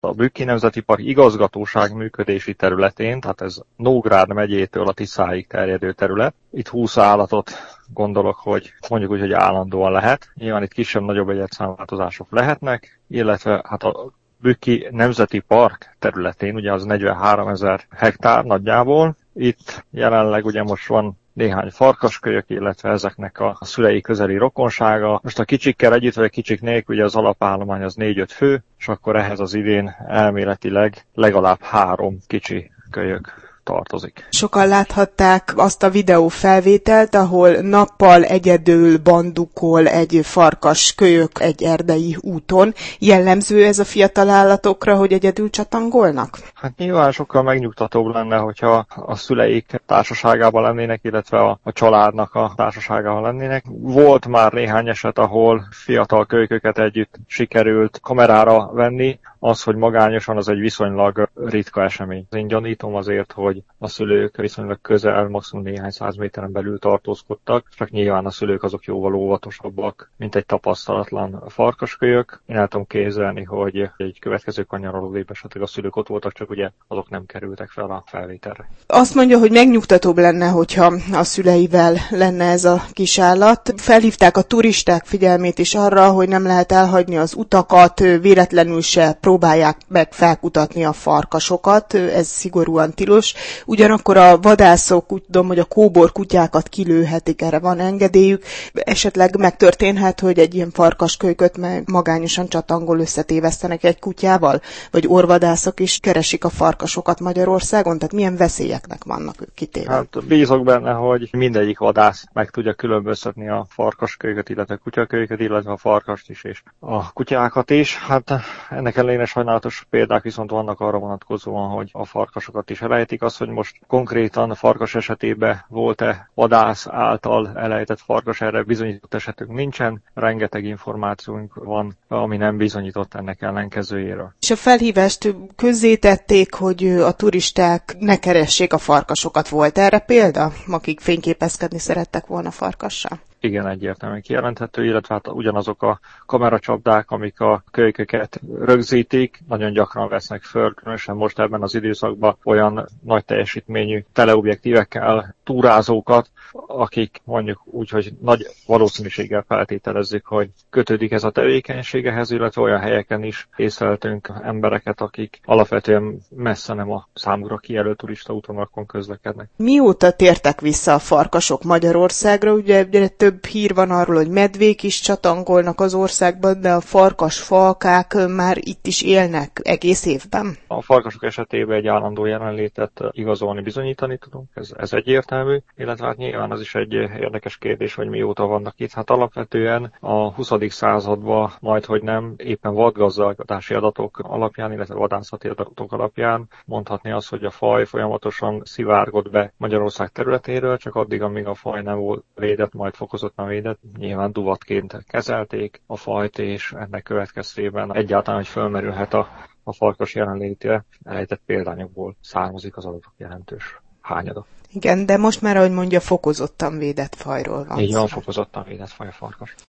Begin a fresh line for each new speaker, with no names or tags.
A Bükki Nemzeti Park igazgatóság működési területén, tehát ez Nógrád megyétől a Tiszáig terjedő terület. Itt 20 állatot gondolok, hogy mondjuk úgy, hogy állandóan lehet. Nyilván itt kisebb-nagyobb egyedszámváltozások lehetnek, illetve hát a Bükki Nemzeti Park területén, ugye az 43 000 hektár nagyjából. Itt jelenleg ugye most van néhány farkaskölyök, illetve ezeknek a szülei közeli rokonsága. Most a kicsikkel együtt, vagy a kicsik nélkül, ugye az alapállomány az 4-5 fő, és akkor ehhez az idén elméletileg legalább 3 kicsi kölyök tartozik.
Sokan láthatták azt a videófelvételt, ahol nappal egyedül bandukol egy farkas kölyök egy erdei úton. Jellemző ez a fiatal állatokra, hogy egyedül csatangolnak?
Hát nyilván sokkal megnyugtatóbb lenne, hogyha a szüleik társaságában lennének, illetve a családnak a társaságában lennének. Volt már néhány eset, ahol fiatal kölyköket együtt sikerült kamerára venni. Az, hogy magányosan, az egy viszonylag ritka esemény. Én gyanítom azért, hogy a szülők viszonylag közel, maximum néhány 100 méteren belül tartózkodtak, csak nyilván a szülők azok jóval óvatosabbak, mint egy tapasztalatlan farkaskölyök. Én el tudom képzelni, hogy egy következő kanyarolódébb esetleg a szülők ott voltak, csak ugye azok nem kerültek fel a felvételre.
Azt mondja, hogy megnyugtatóbb lenne, hogyha a szüleivel lenne ez a kis állat. Felhívták a turisták figyelmét is arra, hogy nem lehet elhagyni az utakat, véletlenül se próbálják meg felkutatni a farkasokat, ez szigorúan tilos. Ugyanakkor a vadászok, úgy tudom, hogy a kóbor kutyákat kilőhetik, erre van engedélyük. Esetleg megtörténhet, hogy egy ilyen farkaskölyköt magányosan csatangol összetévesztenek egy kutyával? Vagy orvadászok is keresik a farkasokat Magyarországon? Tehát milyen veszélyeknek vannak ők kitéve?
Hát bízok benne, hogy mindegyik vadász meg tudja különböztetni a farkaskölyköt, illetve a kutyakölyköt, illetve a farkast is és a kutyákat is. Hát ennek ellenére sajnálatos példák viszont vannak arra vonatkozóan, hogy a farkasokat is elejtik. Az, hogy most konkrétan a farkas esetében volt-e vadász által elejtett farkas, erre bizonyított esetünk nincsen. Rengeteg információnk van, ami nem bizonyított ennek ellenkezőjéről.
És a felhívást közzétették, hogy a turisták ne keressék a farkasokat. Volt erre példa, akik fényképezkedni szerettek volna farkassal?
Igen, egyértelműen kijelenthető, illetve hát ugyanazok a kameracsapdák, amik a kölyköket rögzítik, nagyon gyakran vesznek föl, különösen most ebben az időszakban olyan nagy teljesítményű teleobjektívekkel túrázókat, akik mondjuk úgy, hogy nagy valószínűséggel feltételezzük, hogy kötődik ez a tevékenységehez, illetve olyan helyeken is észleltünk embereket, akik alapvetően messze nem a számukra kijelölt turistaútvonalakon közlekednek.
Mióta tértek vissza a farkasok Magyarországra? Ugye több hír van arról, hogy medvék is csatangolnak az országban, de a farkasfalkák már itt is élnek egész évben.
A farkasok esetében egy állandó jelenlétet igazolni, bizonyítani tudunk, ez egyértelmű, illetve hát nyilván az is egy érdekes kérdés, hogy mióta vannak itt. Hát alapvetően a 20. században majdhogy nem éppen vadgazdálkodási adatok alapján, illetve vadászati adatok alapján mondhatni azt, hogy a faj folyamatosan szivárgott be Magyarország területéről, csak addig, amíg a faj nem volt védett, majd fokozottan védett, nyilván duvatként kezelték a fajt, és ennek következtében egyáltalán, hogy fölmerülhet a farkas jelenlétére, elejtett példányokból származik az adatok jelentős hányada.
Igen, de most már, ahogy mondja, fokozottan védett fajról van.
Így van, fokozottan védett faj a farkas.